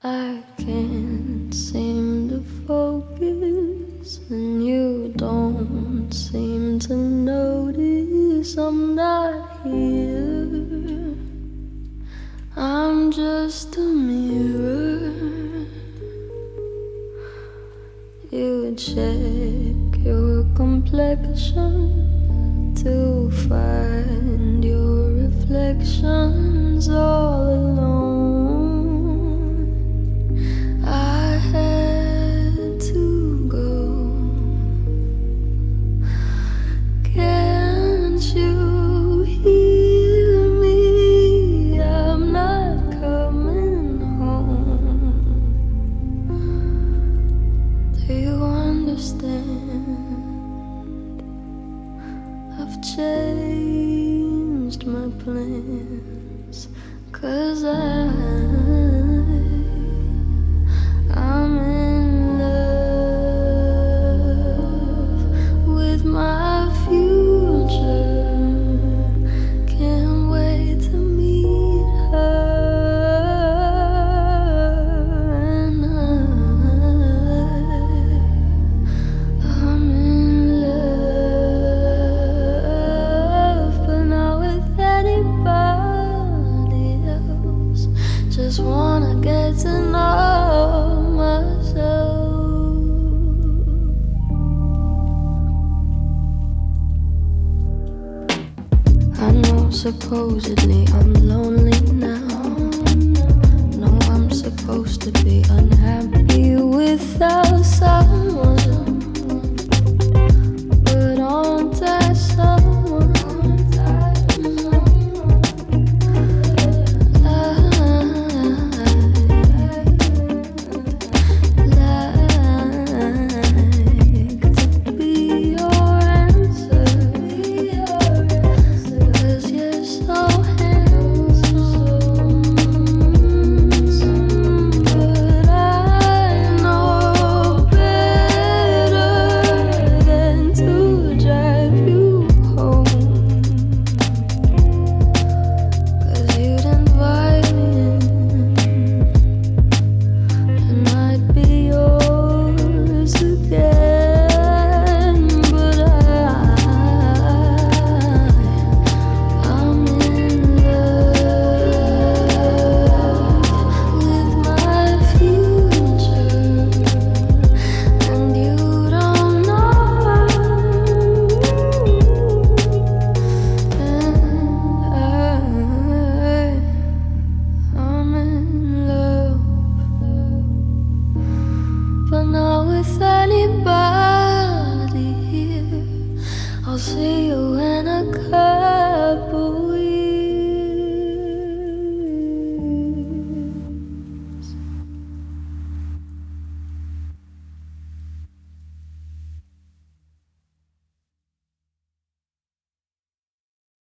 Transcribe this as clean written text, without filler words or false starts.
I can't seem to focus, and you don't seem to notice I'm not here. I'm just a mirror. You check your complexion to find your reflections all alone. I had to go. Can't you hear me? I'm not coming home. Do you understand? I've changed my plans, 'cause I'm in love with my future. Can't wait to meet her, and I'm in love, but not with anybody else. Just wanna get to know myself. I know supposedly I'm lonely now. No, I'm supposed to be unhappy without someone, but aren't I someone? But not with anybody here. I'll see you